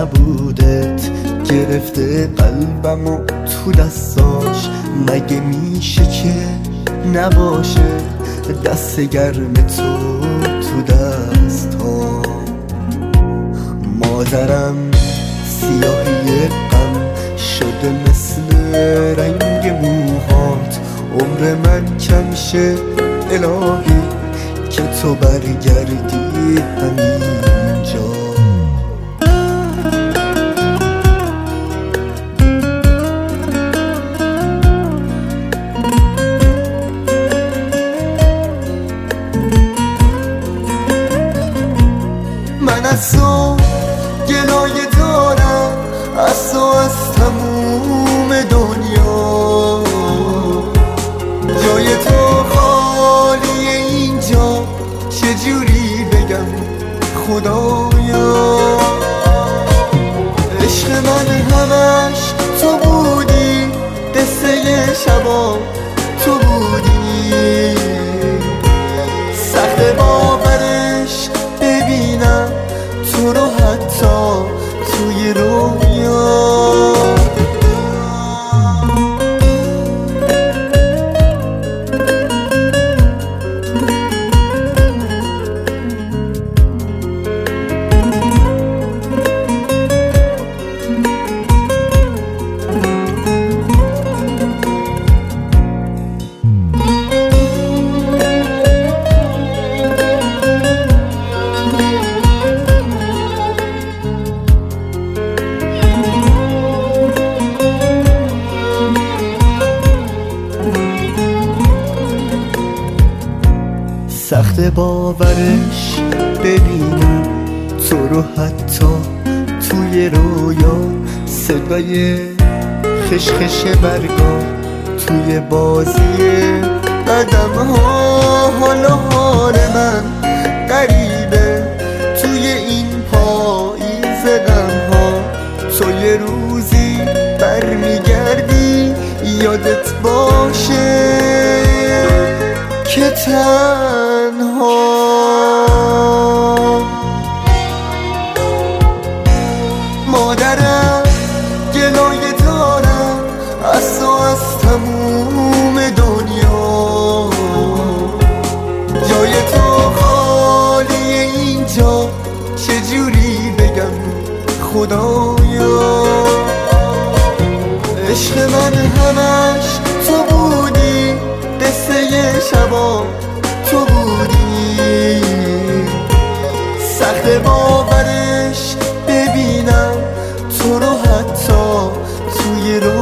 نبودت گرفته قلبمو تو دستاش، مگه میشه که نباشه دست گرم تو دستا. مادرم سیاهی غم شده مثل رنگ موهات، عمر من کم شه الهی که تو برگردی همینجا. من از تو گلایه دارم، از تو از تموم دنیا، جای تو خالیه اینجا، چجوری بگم خدایا. عشق من همش تو بودی، قصه شبا تو بودی، سخت باورش ببینم تو رو حتی توی رویا. سخت باورش ببینم تو رو حتی توی رویا، صدای خشخش برگا توی بازی قدم ها. حالا حال من غریبه توی این پاییز غم ها، تو یه روزی برمیگردی یادت باشه که تنها. مادرم گلایه دارم از تو از تموم دنیا، جای تو خالیه اینجا، چجوری بگم خدایا. عشق من همش تو بودی، قصه شبا تو بودی، سخت باورش ببینم تو رو حتی توی